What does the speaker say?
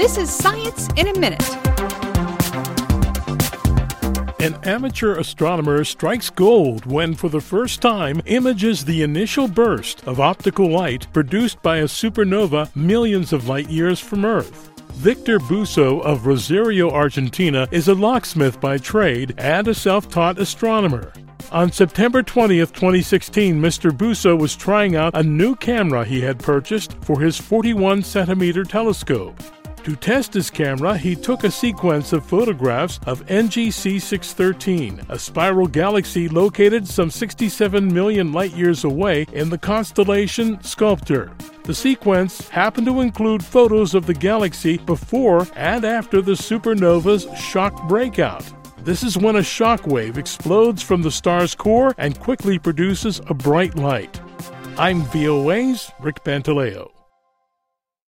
This is Science in a Minute. An amateur astronomer strikes gold when, for the first time, images the initial burst of optical light produced by a supernova millions of light years from Earth. Victor Busso of Rosario, Argentina, is a locksmith by trade and a self-taught astronomer. On September 20th, 2016, Mr. Busso was trying out a new camera he had purchased for his 41-centimeter telescope. To test his camera, he took a sequence of photographs of NGC 613, a spiral galaxy located some 67 million light-years away in the constellation Sculptor. The sequence happened to include photos of the galaxy before and after the supernova's shock breakout. This is when a shock wave explodes from the star's core and quickly produces a bright light. I'm VOA's Rick Pantaleo.